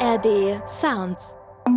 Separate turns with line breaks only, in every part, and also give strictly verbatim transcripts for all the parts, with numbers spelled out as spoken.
A R D Sounds.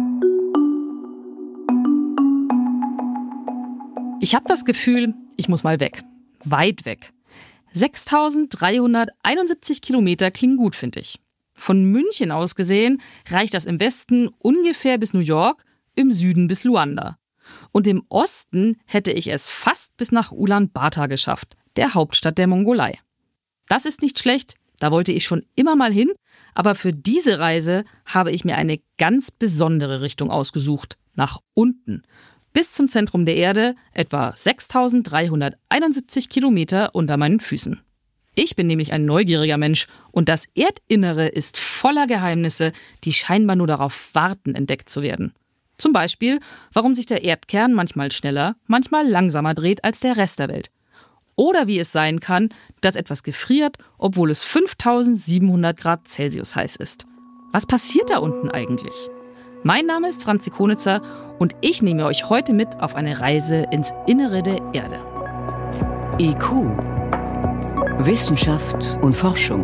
Ich habe das Gefühl, ich muss mal weg. Weit weg. sechstausenddreihunderteinundsiebzig Kilometer klingen gut, finde ich. Von München aus gesehen reicht das im Westen ungefähr bis New York, im Süden bis Luanda. Und im Osten hätte ich es fast bis nach Ulaanbaatar geschafft, der Hauptstadt der Mongolei. Das ist nicht schlecht, da wollte ich schon immer mal hin, aber für diese Reise habe ich mir eine ganz besondere Richtung ausgesucht, nach unten. Bis zum Zentrum der Erde, etwa sechstausenddreihunderteinundsiebzig Kilometer unter meinen Füßen. Ich bin nämlich ein neugieriger Mensch und das Erdinnere ist voller Geheimnisse, die scheinbar nur darauf warten, entdeckt zu werden. Zum Beispiel, warum sich der Erdkern manchmal schneller, manchmal langsamer dreht als der Rest der Welt. Oder wie es sein kann, dass etwas gefriert, obwohl es fünftausendsiebenhundert Grad Celsius heiß ist. Was passiert da unten eigentlich? Mein Name ist Franzi Konitzer und ich nehme euch heute mit auf eine Reise ins Innere der Erde.
I Q. Wissenschaft und Forschung.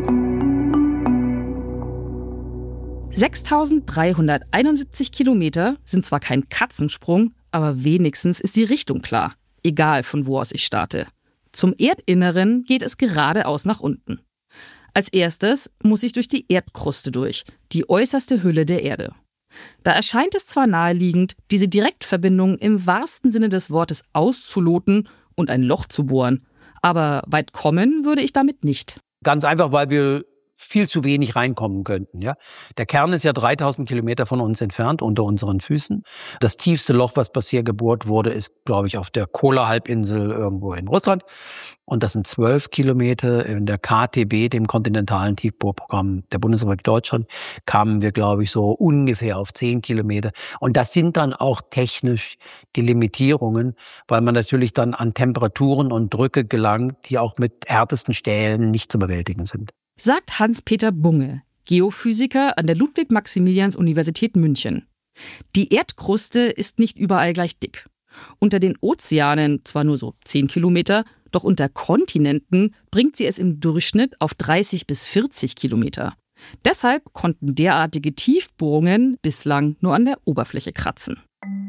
sechstausenddreihunderteinundsiebzig Kilometer sind zwar kein Katzensprung, aber wenigstens ist die Richtung klar. Egal, von wo aus ich starte. Zum Erdinneren geht es geradeaus nach unten. Als erstes muss ich durch die Erdkruste durch, die äußerste Hülle der Erde. Da erscheint es zwar naheliegend, diese Direktverbindung im wahrsten Sinne des Wortes auszuloten und ein Loch zu bohren. Aber weit kommen würde ich damit nicht.
Ganz einfach, weil wir viel zu wenig reinkommen könnten. Ja? Der Kern ist ja dreitausend Kilometer von uns entfernt, unter unseren Füßen. Das tiefste Loch, was bisher gebohrt wurde, ist, glaube ich, auf der Kola-Halbinsel irgendwo in Russland. Und das sind zwölf Kilometer. In der K T B, dem kontinentalen Tiefbohrprogramm der Bundesrepublik Deutschland, kamen wir, glaube ich, so ungefähr auf zehn Kilometer. Und das sind dann auch technisch die Limitierungen, weil man natürlich dann an Temperaturen und Drücke gelangt, die auch mit härtesten Stählen nicht zu bewältigen sind.
Sagt Hans-Peter Bunge, Geophysiker an der Ludwig-Maximilians-Universität München. Die Erdkruste ist nicht überall gleich dick. Unter den Ozeanen zwar nur so zehn Kilometer, doch unter Kontinenten bringt sie es im Durchschnitt auf dreißig bis vierzig Kilometer. Deshalb konnten derartige Tiefbohrungen bislang nur an der Oberfläche kratzen.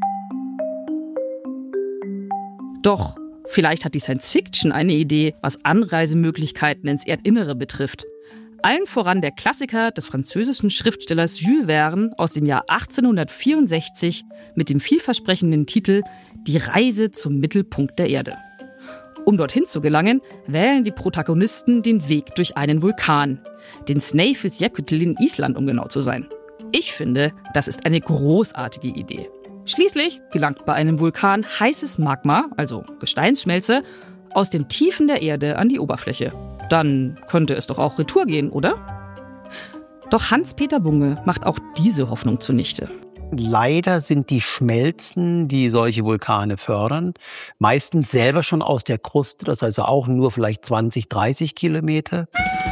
Doch vielleicht hat die Science Fiction eine Idee, was Anreisemöglichkeiten ins Erdinnere betrifft. Allen voran der Klassiker des französischen Schriftstellers Jules Verne aus dem Jahr achtzehnhundertvierundsechzig mit dem vielversprechenden Titel Die Reise zum Mittelpunkt der Erde. Um dorthin zu gelangen, wählen die Protagonisten den Weg durch einen Vulkan, den Snæfellsjökull in Island, um genau zu sein. Ich finde, das ist eine großartige Idee. Schließlich gelangt bei einem Vulkan heißes Magma, also Gesteinsschmelze, aus den Tiefen der Erde an die Oberfläche. Dann könnte es doch auch retour gehen, oder? Doch Hans-Peter Bunge macht auch diese Hoffnung zunichte.
Leider sind die Schmelzen, die solche Vulkane fördern, meistens selber schon aus der Kruste, das heißt auch nur vielleicht zwanzig, dreißig Kilometer.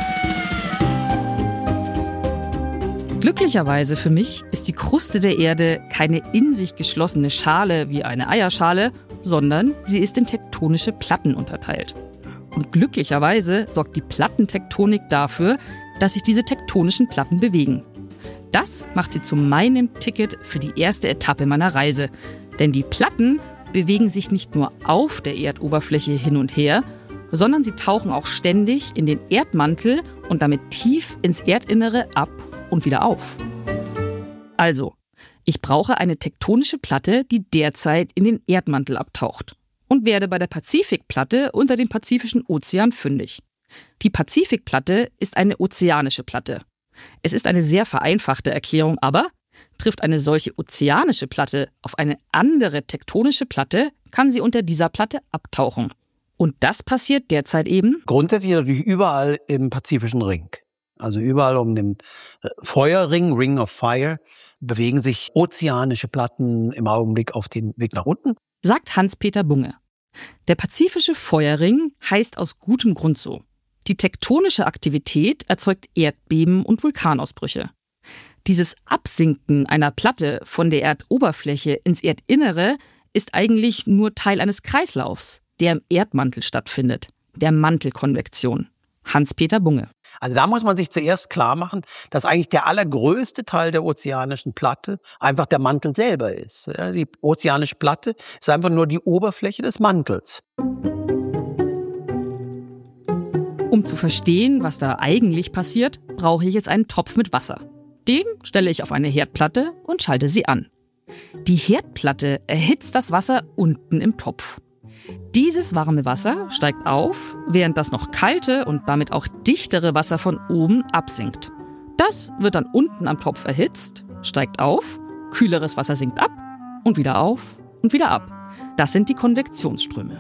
Glücklicherweise für mich ist die Kruste der Erde keine in sich geschlossene Schale wie eine Eierschale, sondern sie ist in tektonische Platten unterteilt. Und glücklicherweise sorgt die Plattentektonik dafür, dass sich diese tektonischen Platten bewegen. Das macht sie zu meinem Ticket für die erste Etappe meiner Reise. Denn die Platten bewegen sich nicht nur auf der Erdoberfläche hin und her, sondern sie tauchen auch ständig in den Erdmantel und damit tief ins Erdinnere ab und wieder auf. Also, ich brauche eine tektonische Platte, die derzeit in den Erdmantel abtaucht und werde bei der Pazifikplatte unter dem Pazifischen Ozean fündig. Die Pazifikplatte ist eine ozeanische Platte. Es ist eine sehr vereinfachte Erklärung, aber trifft eine solche ozeanische Platte auf eine andere tektonische Platte, kann sie unter dieser Platte abtauchen. Und das passiert derzeit eben
grundsätzlich natürlich überall im Pazifischen Ring. Also überall um den Feuerring, Ring of Fire, bewegen sich ozeanische Platten im Augenblick auf den Weg nach unten.
Sagt Hans-Peter Bunge. Der pazifische Feuerring heißt aus gutem Grund so. Die tektonische Aktivität erzeugt Erdbeben und Vulkanausbrüche. Dieses Absinken einer Platte von der Erdoberfläche ins Erdinnere ist eigentlich nur Teil eines Kreislaufs, der im Erdmantel stattfindet, der Mantelkonvektion. Hans-Peter Bunge.
Also da muss man sich zuerst klar machen, dass eigentlich der allergrößte Teil der ozeanischen Platte einfach der Mantel selber ist. Ja, die ozeanische Platte ist einfach nur die Oberfläche des Mantels.
Um zu verstehen, was da eigentlich passiert, brauche ich jetzt einen Topf mit Wasser. Den stelle ich auf eine Herdplatte und schalte sie an. Die Herdplatte erhitzt das Wasser unten im Topf. Dieses warme Wasser steigt auf, während das noch kalte und damit auch dichtere Wasser von oben absinkt. Das wird dann unten am Topf erhitzt, steigt auf, kühleres Wasser sinkt ab und wieder auf und wieder ab. Das sind die Konvektionsströme.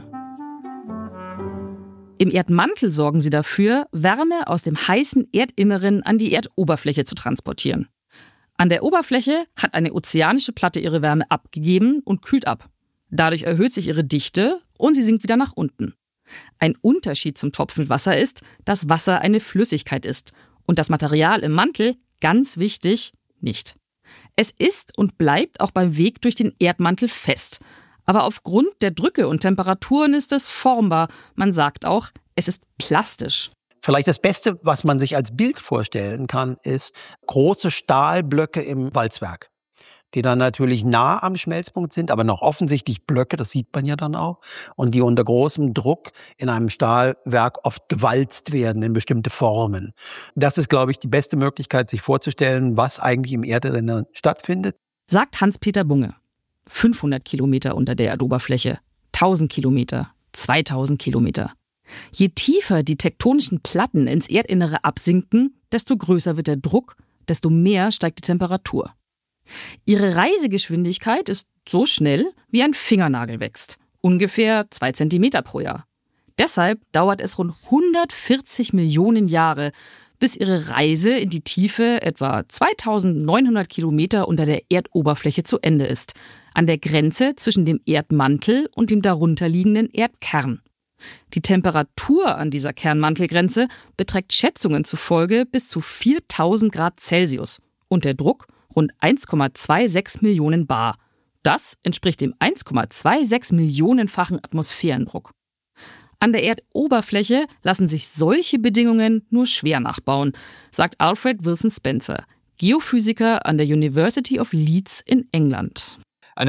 Im Erdmantel sorgen sie dafür, Wärme aus dem heißen Erdinneren an die Erdoberfläche zu transportieren. An der Oberfläche hat eine ozeanische Platte ihre Wärme abgegeben und kühlt ab. Dadurch erhöht sich ihre Dichte und sie sinkt wieder nach unten. Ein Unterschied zum Topf mit Wasser ist, dass Wasser eine Flüssigkeit ist und das Material im Mantel, ganz wichtig, nicht. Es ist und bleibt auch beim Weg durch den Erdmantel fest. Aber aufgrund der Drücke und Temperaturen ist es formbar. Man sagt auch, es ist plastisch.
Vielleicht das Beste, was man sich als Bild vorstellen kann, ist große Stahlblöcke im Walzwerk, die dann natürlich nah am Schmelzpunkt sind, aber noch offensichtlich Blöcke, das sieht man ja dann auch, und die unter großem Druck in einem Stahlwerk oft gewalzt werden in bestimmte Formen. Das ist, glaube ich, die beste Möglichkeit, sich vorzustellen, was eigentlich im Erdrennen stattfindet.
Sagt Hans-Peter Bunge. fünfhundert Kilometer unter der Erdoberfläche, tausend Kilometer, zweitausend Kilometer. Je tiefer die tektonischen Platten ins Erdinnere absinken, desto größer wird der Druck, desto mehr steigt die Temperatur. Ihre Reisegeschwindigkeit ist so schnell, wie ein Fingernagel wächst, ungefähr zwei Zentimeter pro Jahr. Deshalb dauert es rund hundertvierzig Millionen Jahre, bis ihre Reise in die Tiefe etwa zweitausendneunhundert Kilometer unter der Erdoberfläche zu Ende ist, an der Grenze zwischen dem Erdmantel und dem darunterliegenden Erdkern. Die Temperatur an dieser Kernmantelgrenze beträgt Schätzungen zufolge bis zu viertausend Grad Celsius und der Druck rund eins Komma sechsundzwanzig Millionen Bar. Das entspricht dem eins Komma sechsundzwanzig Millionenfachen Atmosphärendruck. An der Erdoberfläche lassen sich solche Bedingungen nur schwer nachbauen, sagt Alfred Wilson Spencer, Geophysiker an der University of Leeds in England.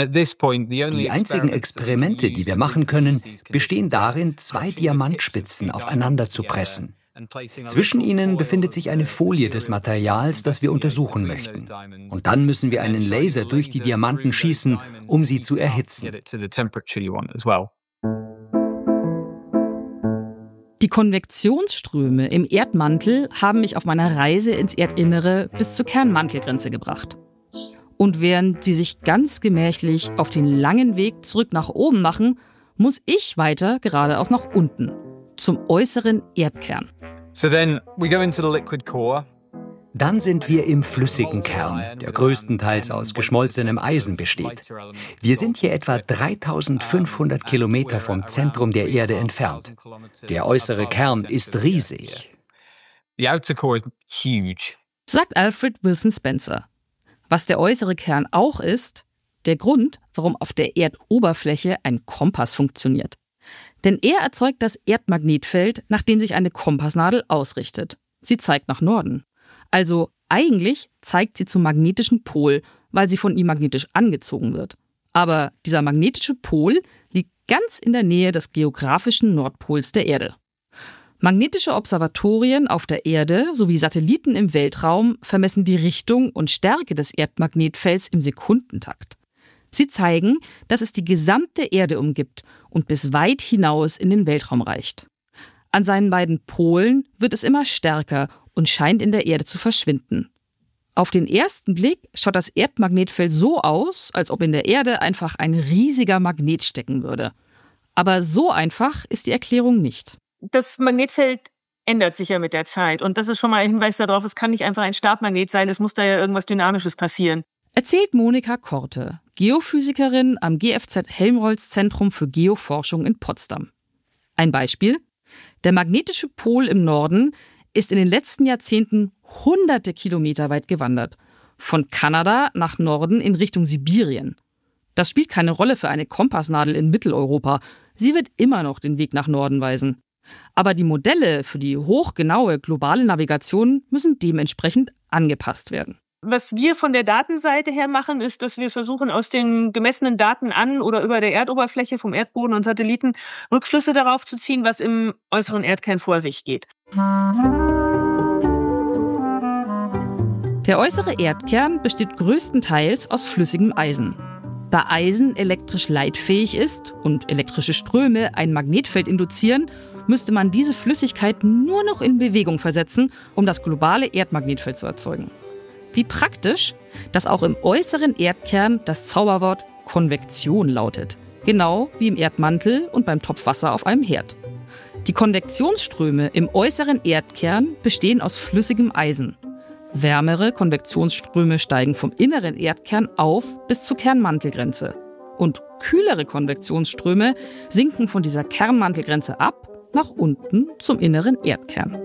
Die einzigen Experimente, die wir machen können, bestehen darin, zwei Diamantspitzen aufeinander zu pressen. Zwischen ihnen befindet sich eine Folie des Materials, das wir untersuchen möchten. Und dann müssen wir einen Laser durch die Diamanten schießen, um sie zu erhitzen.
Die Konvektionsströme im Erdmantel haben mich auf meiner Reise ins Erdinnere bis zur Kernmantelgrenze gebracht. Und während sie sich ganz gemächlich auf den langen Weg zurück nach oben machen, muss ich weiter geradeaus nach unten, zum äußeren Erdkern.
So then we go into the liquid core.
Dann sind wir im flüssigen Kern, der größtenteils aus geschmolzenem Eisen besteht. Wir sind hier etwa dreitausendfünfhundert Kilometer vom Zentrum der Erde entfernt. Der äußere Kern ist riesig.
The outer core is huge.
Sagt Alfred Wilson Spencer. Was der äußere Kern auch ist, der Grund, warum auf der Erdoberfläche ein Kompass funktioniert. Denn er erzeugt das Erdmagnetfeld, nach dem sich eine Kompassnadel ausrichtet. Sie zeigt nach Norden. Also eigentlich zeigt sie zum magnetischen Pol, weil sie von ihm magnetisch angezogen wird. Aber dieser magnetische Pol liegt ganz in der Nähe des geografischen Nordpols der Erde. Magnetische Observatorien auf der Erde sowie Satelliten im Weltraum vermessen die Richtung und Stärke des Erdmagnetfelds im Sekundentakt. Sie zeigen, dass es die gesamte Erde umgibt und bis weit hinaus in den Weltraum reicht. An seinen beiden Polen wird es immer stärker und scheint in der Erde zu verschwinden. Auf den ersten Blick schaut das Erdmagnetfeld so aus, als ob in der Erde einfach ein riesiger Magnet stecken würde. Aber so einfach ist die Erklärung nicht.
Das Magnetfeld ändert sich ja mit der Zeit. Und das ist schon mal ein Hinweis darauf, es kann nicht einfach ein Stabmagnet sein, es muss da ja irgendwas Dynamisches passieren.
Erzählt Monika Korte, Geophysikerin am G F Z Helmholtz Zentrum für Geoforschung in Potsdam. Ein Beispiel: Der magnetische Pol im Norden ist in den letzten Jahrzehnten hunderte Kilometer weit gewandert. Von Kanada nach Norden in Richtung Sibirien. Das spielt keine Rolle für eine Kompassnadel in Mitteleuropa. Sie wird immer noch den Weg nach Norden weisen. Aber die Modelle für die hochgenaue globale Navigation müssen dementsprechend angepasst werden.
Was wir von der Datenseite her machen, ist, dass wir versuchen, aus den gemessenen Daten an oder über der Erdoberfläche vom Erdboden und Satelliten Rückschlüsse darauf zu ziehen, was im äußeren Erdkern vor sich geht.
Der äußere Erdkern besteht größtenteils aus flüssigem Eisen. Da Eisen elektrisch leitfähig ist und elektrische Ströme ein Magnetfeld induzieren, müsste man diese Flüssigkeit nur noch in Bewegung versetzen, um das globale Erdmagnetfeld zu erzeugen. Wie praktisch, dass auch im äußeren Erdkern das Zauberwort Konvektion lautet. Genau wie im Erdmantel und beim Topf Wasser auf einem Herd. Die Konvektionsströme im äußeren Erdkern bestehen aus flüssigem Eisen. Wärmere Konvektionsströme steigen vom inneren Erdkern auf bis zur Kernmantelgrenze. Und kühlere Konvektionsströme sinken von dieser Kernmantelgrenze ab nach unten zum inneren Erdkern.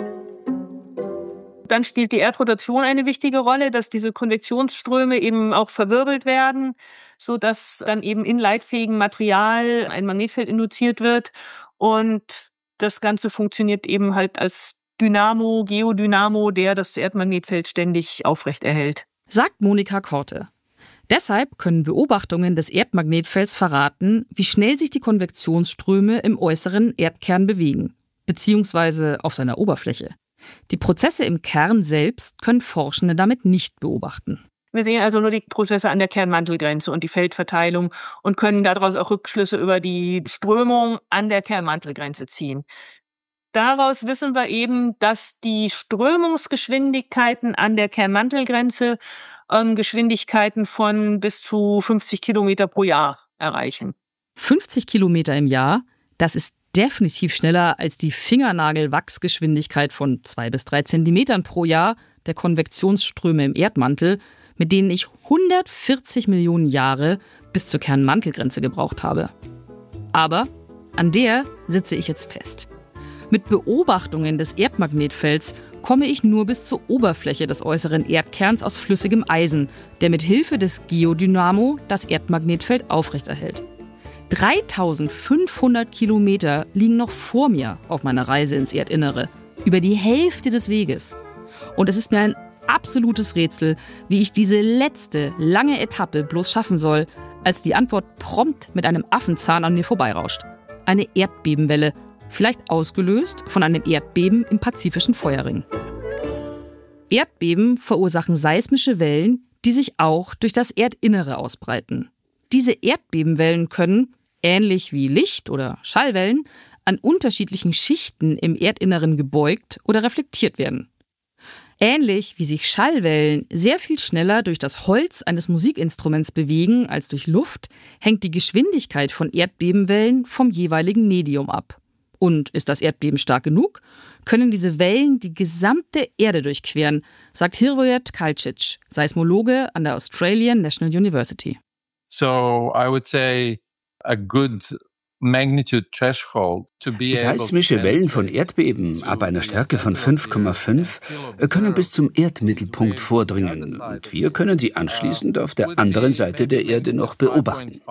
Dann spielt die Erdrotation eine wichtige Rolle, dass diese Konvektionsströme eben auch verwirbelt werden, sodass dann eben in leitfähigem Material ein Magnetfeld induziert wird. Und das Ganze funktioniert eben halt als Dynamo, Geodynamo, der das Erdmagnetfeld ständig aufrechterhält.
Sagt Monika Korte. Deshalb können Beobachtungen des Erdmagnetfelds verraten, wie schnell sich die Konvektionsströme im äußeren Erdkern bewegen, beziehungsweise auf seiner Oberfläche. Die Prozesse im Kern selbst können Forschende damit nicht beobachten.
Wir sehen also nur die Prozesse an der Kernmantelgrenze und die Feldverteilung und können daraus auch Rückschlüsse über die Strömung an der Kernmantelgrenze ziehen. Daraus wissen wir eben, dass die Strömungsgeschwindigkeiten an der Kernmantelgrenze ähm, Geschwindigkeiten von bis zu fünfzig Kilometer pro Jahr erreichen.
fünfzig Kilometer im Jahr, das ist definitiv schneller als die Fingernagel-Wachsgeschwindigkeit von zwei bis drei Zentimetern pro Jahr der Konvektionsströme im Erdmantel, mit denen ich hundertvierzig Millionen Jahre bis zur Kernmantelgrenze gebraucht habe. Aber an der sitze ich jetzt fest. Mit Beobachtungen des Erdmagnetfelds komme ich nur bis zur Oberfläche des äußeren Erdkerns aus flüssigem Eisen, der mit Hilfe des Geodynamo das Erdmagnetfeld aufrechterhält. dreitausendfünfhundert Kilometer liegen noch vor mir auf meiner Reise ins Erdinnere, über die Hälfte des Weges. Und es ist mir ein absolutes Rätsel, wie ich diese letzte, lange Etappe bloß schaffen soll, als die Antwort prompt mit einem Affenzahn an mir vorbeirauscht. Eine Erdbebenwelle, vielleicht ausgelöst von einem Erdbeben im Pazifischen Feuerring. Erdbeben verursachen seismische Wellen, die sich auch durch das Erdinnere ausbreiten. Diese Erdbebenwellen können, ähnlich wie Licht- oder Schallwellen, an unterschiedlichen Schichten im Erdinneren gebeugt oder reflektiert werden. Ähnlich wie sich Schallwellen sehr viel schneller durch das Holz eines Musikinstruments bewegen als durch Luft, hängt die Geschwindigkeit von Erdbebenwellen vom jeweiligen Medium ab. Und ist das Erdbeben stark genug, können diese Wellen die gesamte Erde durchqueren, sagt Hrvoje Tkalčić, Seismologe an der Australian National University.
So I would say a good magnitude threshold to be
Seismische Wellen von Erdbeben ab einer Stärke von fünf Komma fünf können bis zum Erdmittelpunkt vordringen und wir können sie anschließend auf der anderen Seite der Erde noch beobachten.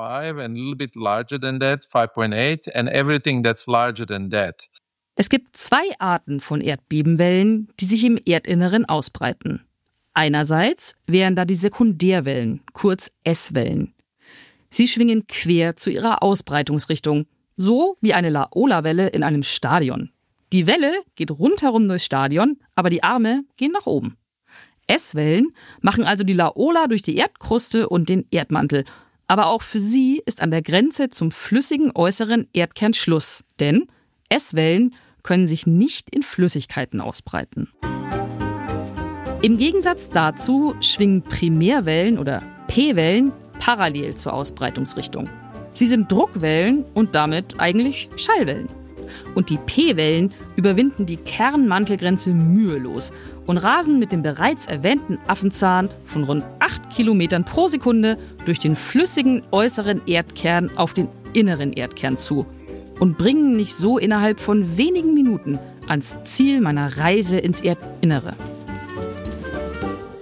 Es gibt zwei Arten von Erdbebenwellen, die sich im Erdinneren ausbreiten. Einerseits wären da die Sekundärwellen, kurz S-Wellen. Sie schwingen quer zu ihrer Ausbreitungsrichtung, so wie eine Laola-Welle in einem Stadion. Die Welle geht rundherum durchs Stadion, aber die Arme gehen nach oben. S-Wellen machen also die Laola durch die Erdkruste und den Erdmantel. Aber auch für sie ist an der Grenze zum flüssigen äußeren Erdkern Schluss, denn S-Wellen können sich nicht in Flüssigkeiten ausbreiten. Im Gegensatz dazu schwingen Primärwellen oder P-Wellen parallel zur Ausbreitungsrichtung. Sie sind Druckwellen und damit eigentlich Schallwellen. Und die P-Wellen überwinden die Kernmantelgrenze mühelos und rasen mit dem bereits erwähnten Affenzahn von rund acht Kilometern pro Sekunde durch den flüssigen äußeren Erdkern auf den inneren Erdkern zu und bringen mich so innerhalb von wenigen Minuten ans Ziel meiner Reise ins Erdinnere.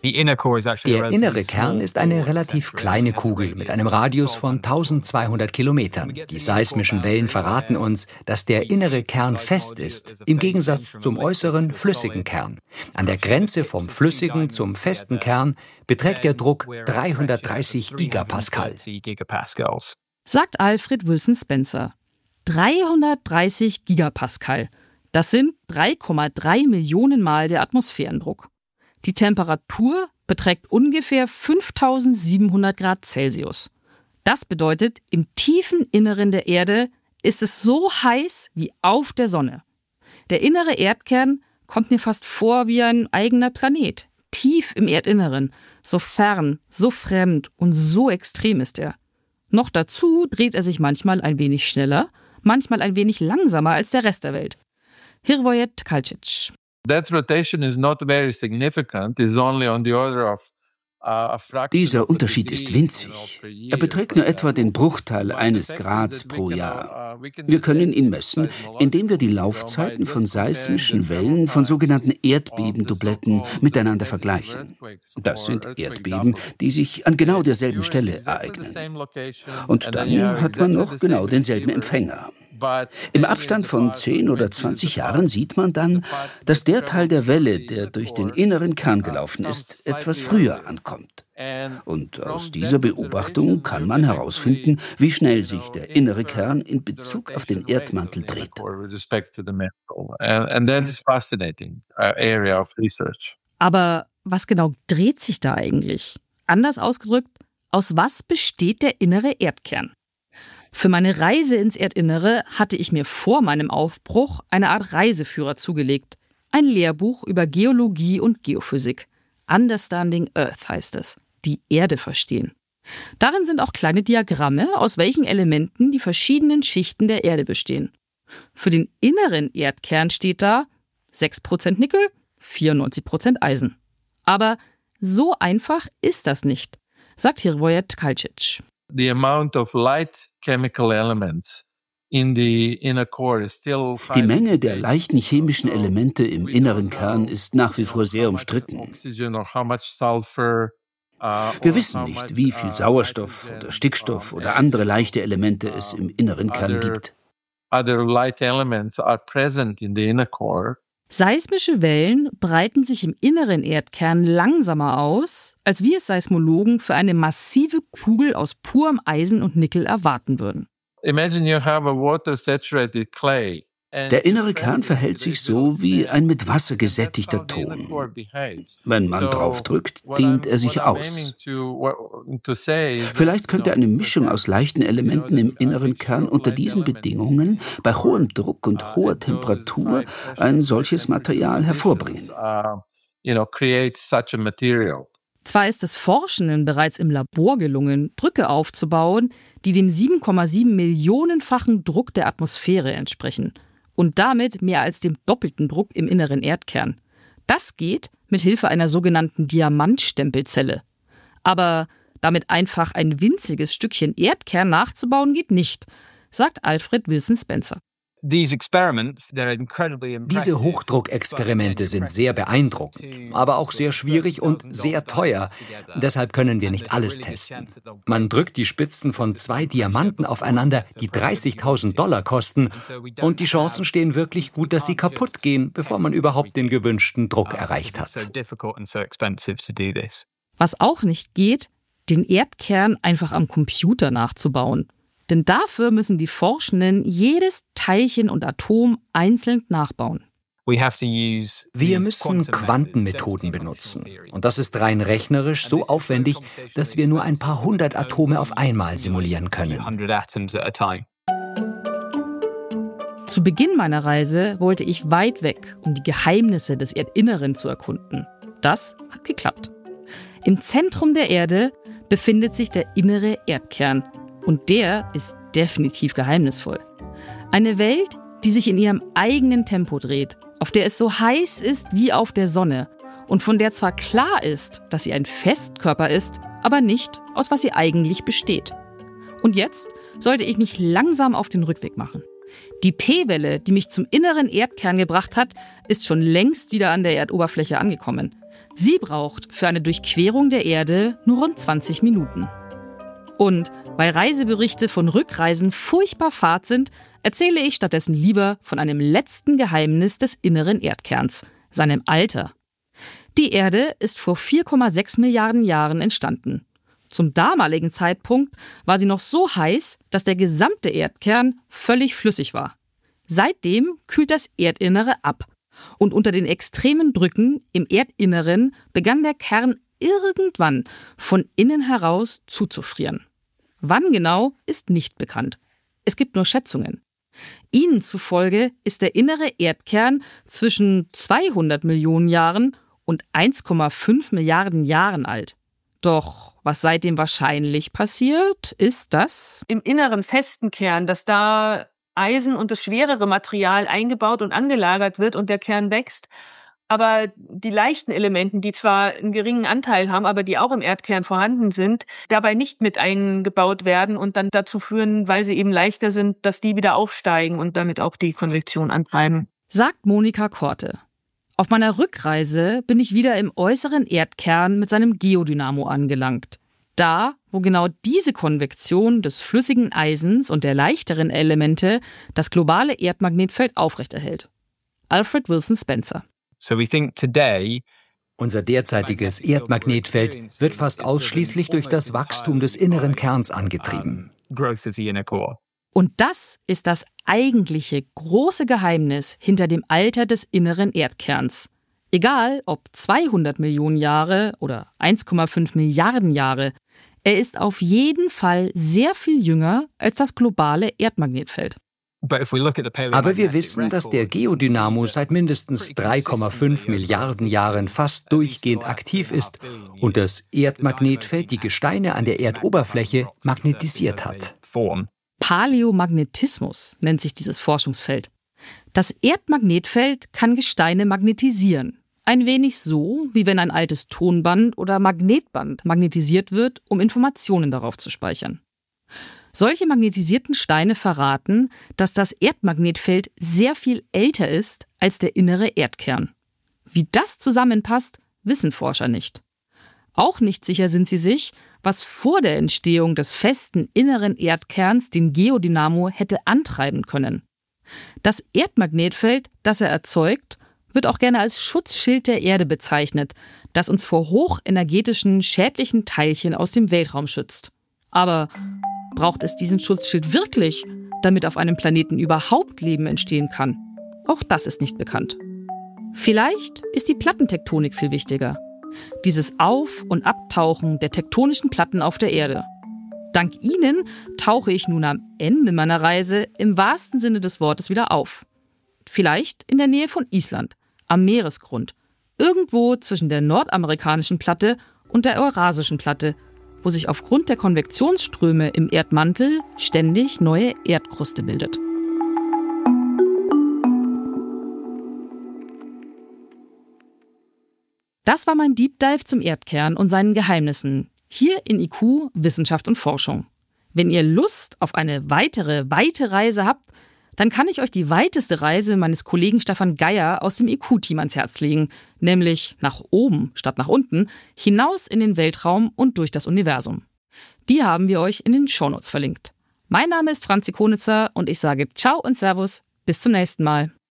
Der innere Kern ist eine relativ kleine Kugel mit einem Radius von eintausendzweihundert Kilometern. Die seismischen Wellen verraten uns, dass der innere Kern fest ist, im Gegensatz zum äußeren, flüssigen Kern. An der Grenze vom flüssigen zum festen Kern beträgt der Druck dreihundertdreißig Gigapascal.
Sagt Alfred Wilson Spencer. dreihundertdreißig Gigapascal. Das sind drei Komma drei Millionen Mal der Atmosphärendruck. Die Temperatur beträgt ungefähr fünftausendsiebenhundert Grad Celsius. Das bedeutet, im tiefen Inneren der Erde ist es so heiß wie auf der Sonne. Der innere Erdkern kommt mir fast vor wie ein eigener Planet. Tief im Erdinneren, so fern, so fremd und so extrem ist er. Noch dazu dreht er sich manchmal ein wenig schneller, manchmal ein wenig langsamer als der Rest der Welt. Hrvoje Tkalčić.
Dieser Unterschied ist winzig. Er beträgt nur etwa den Bruchteil eines Grads pro Jahr. Wir können ihn messen, indem wir die Laufzeiten von seismischen Wellen von sogenannten Erdbebendubletten miteinander vergleichen. Das sind Erdbeben, die sich an genau derselben Stelle ereignen. Und dann hat man noch genau denselben Empfänger. Im Abstand von zehn oder zwanzig Jahren sieht man dann, dass der Teil der Welle, der durch den inneren Kern gelaufen ist, etwas früher ankommt. Und aus dieser Beobachtung kann man herausfinden, wie schnell sich der innere Kern in Bezug auf den Erdmantel dreht.
Aber was genau dreht sich da eigentlich? Anders ausgedrückt, aus was besteht der innere Erdkern? Für meine Reise ins Erdinnere hatte ich mir vor meinem Aufbruch eine Art Reiseführer zugelegt. Ein Lehrbuch über Geologie und Geophysik. Understanding Earth heißt es. Die Erde verstehen. Darin sind auch kleine Diagramme, aus welchen Elementen die verschiedenen Schichten der Erde bestehen. Für den inneren Erdkern steht da sechs Prozent Nickel, vierundneunzig Prozent Eisen. Aber so einfach ist das nicht, sagt Hrvoje Tkalčić.
The amount of light chemical elements in the inner core is still
Die Menge der leichten chemischen Elemente im inneren Kern ist nach wie vor sehr umstritten. Wir wissen nicht, wie viel Sauerstoff oder Stickstoff oder andere leichte Elemente es im inneren Kern gibt.
Other light elements are present in the inner core.
Seismische Wellen breiten sich im inneren Erdkern langsamer aus, als wir es Seismologen für eine massive Kugel aus purem Eisen und Nickel erwarten würden.
Imagine you have a water-saturated clay.
Der innere Kern verhält sich so wie ein mit Wasser gesättigter Ton. Wenn man drauf drückt, dehnt er sich aus. Vielleicht könnte eine Mischung aus leichten Elementen im inneren Kern unter diesen Bedingungen bei hohem Druck und hoher Temperatur ein solches Material hervorbringen.
Zwar ist es Forschenden bereits im Labor gelungen, Drücke aufzubauen, die dem sieben Komma sieben Millionenfachen Druck der Atmosphäre entsprechen. Und damit mehr als dem doppelten Druck im inneren Erdkern. Das geht mit Hilfe einer sogenannten Diamantstempelzelle. Aber damit einfach ein winziges Stückchen Erdkern nachzubauen geht nicht, sagt Alfred Wilson Spencer.
Diese Hochdruckexperimente sind sehr beeindruckend, aber auch sehr schwierig und sehr teuer. Deshalb können wir nicht alles testen. Man drückt die Spitzen von zwei Diamanten aufeinander, die dreißigtausend Dollar kosten, und die Chancen stehen wirklich gut, dass sie kaputt gehen, bevor man überhaupt den gewünschten Druck erreicht hat.
Was auch nicht geht, den Erdkern einfach am Computer nachzubauen. Denn dafür müssen die Forschenden jedes Teilchen und Atom einzeln nachbauen.
Wir müssen Quantenmethoden benutzen. Und das ist rein rechnerisch so aufwendig, dass wir nur ein paar hundert Atome auf einmal simulieren können.
Zu Beginn meiner Reise wollte ich weit weg, um die Geheimnisse des Erdinneren zu erkunden. Das hat geklappt. Im Zentrum der Erde befindet sich der innere Erdkern. Und der ist definitiv geheimnisvoll. Eine Welt, die sich in ihrem eigenen Tempo dreht, auf der es so heiß ist wie auf der Sonne und von der zwar klar ist, dass sie ein Festkörper ist, aber nicht, aus was sie eigentlich besteht. Und jetzt sollte ich mich langsam auf den Rückweg machen. Die P-Welle, die mich zum inneren Erdkern gebracht hat, ist schon längst wieder an der Erdoberfläche angekommen. Sie braucht für eine Durchquerung der Erde nur rund zwanzig Minuten. Und weil Reiseberichte von Rückreisen furchtbar fad sind, erzähle ich stattdessen lieber von einem letzten Geheimnis des inneren Erdkerns, seinem Alter. Die Erde ist vor vier Komma sechs Milliarden Jahren entstanden. Zum damaligen Zeitpunkt war sie noch so heiß, dass der gesamte Erdkern völlig flüssig war. Seitdem kühlt das Erdinnere ab. Und unter den extremen Drücken im Erdinneren begann der Kern irgendwann von innen heraus zuzufrieren. Wann genau, ist nicht bekannt. Es gibt nur Schätzungen. Ihnen zufolge ist der innere Erdkern zwischen zweihundert Millionen Jahren und eins Komma fünf Milliarden Jahren alt. Doch was seitdem wahrscheinlich passiert, ist das
im inneren festen Kern, dass da Eisen und das schwerere Material eingebaut und angelagert wird und der Kern wächst. Aber die leichten Elementen, die zwar einen geringen Anteil haben, aber die auch im Erdkern vorhanden sind, dabei nicht mit eingebaut werden und dann dazu führen, weil sie eben leichter sind, dass die wieder aufsteigen und damit auch die Konvektion antreiben.
Sagt Monika Korte. Auf meiner Rückreise bin ich wieder im äußeren Erdkern mit seinem Geodynamo angelangt. Da, wo genau diese Konvektion des flüssigen Eisens und der leichteren Elemente das globale Erdmagnetfeld aufrechterhält. Alfred Wilson Spencer.
So we think today,
unser derzeitiges Erdmagnetfeld wird fast ausschließlich durch das Wachstum des inneren Kerns angetrieben.
Und das ist das eigentliche große Geheimnis hinter dem Alter des inneren Erdkerns. Egal ob zweihundert Millionen Jahre oder eins Komma fünf Milliarden Jahre, er ist auf jeden Fall sehr viel jünger als das globale Erdmagnetfeld.
Aber wir wissen, dass der Geodynamo seit mindestens drei Komma fünf Milliarden Jahren fast durchgehend aktiv ist und das Erdmagnetfeld die Gesteine an der Erdoberfläche magnetisiert hat.
Paläomagnetismus nennt sich dieses Forschungsfeld. Das Erdmagnetfeld kann Gesteine magnetisieren. Ein wenig so, wie wenn ein altes Tonband oder Magnetband magnetisiert wird, um Informationen darauf zu speichern. Solche magnetisierten Steine verraten, dass das Erdmagnetfeld sehr viel älter ist als der innere Erdkern. Wie das zusammenpasst, wissen Forscher nicht. Auch nicht sicher sind sie sich, was vor der Entstehung des festen inneren Erdkerns den Geodynamo hätte antreiben können. Das Erdmagnetfeld, das er erzeugt, wird auch gerne als Schutzschild der Erde bezeichnet, das uns vor hochenergetischen, schädlichen Teilchen aus dem Weltraum schützt. Aber braucht es diesen Schutzschild wirklich, damit auf einem Planeten überhaupt Leben entstehen kann? Auch das ist nicht bekannt. Vielleicht ist die Plattentektonik viel wichtiger. Dieses Auf- und Abtauchen der tektonischen Platten auf der Erde. Dank ihnen tauche ich nun am Ende meiner Reise im wahrsten Sinne des Wortes wieder auf. Vielleicht in der Nähe von Island, am Meeresgrund. Irgendwo zwischen der nordamerikanischen Platte und der eurasischen Platte, wo sich aufgrund der Konvektionsströme im Erdmantel ständig neue Erdkruste bildet. Das war mein Deep Dive zum Erdkern und seinen Geheimnissen. Hier in I Q, Wissenschaft und Forschung. Wenn ihr Lust auf eine weitere, weite Reise habt, dann kann ich euch die weiteste Reise meines Kollegen Stefan Geier aus dem I Q-Team ans Herz legen, nämlich nach oben statt nach unten, hinaus in den Weltraum und durch das Universum. Die haben wir euch in den Shownotes verlinkt. Mein Name ist Franzi Konitzer und ich sage Ciao und Servus, bis zum nächsten Mal.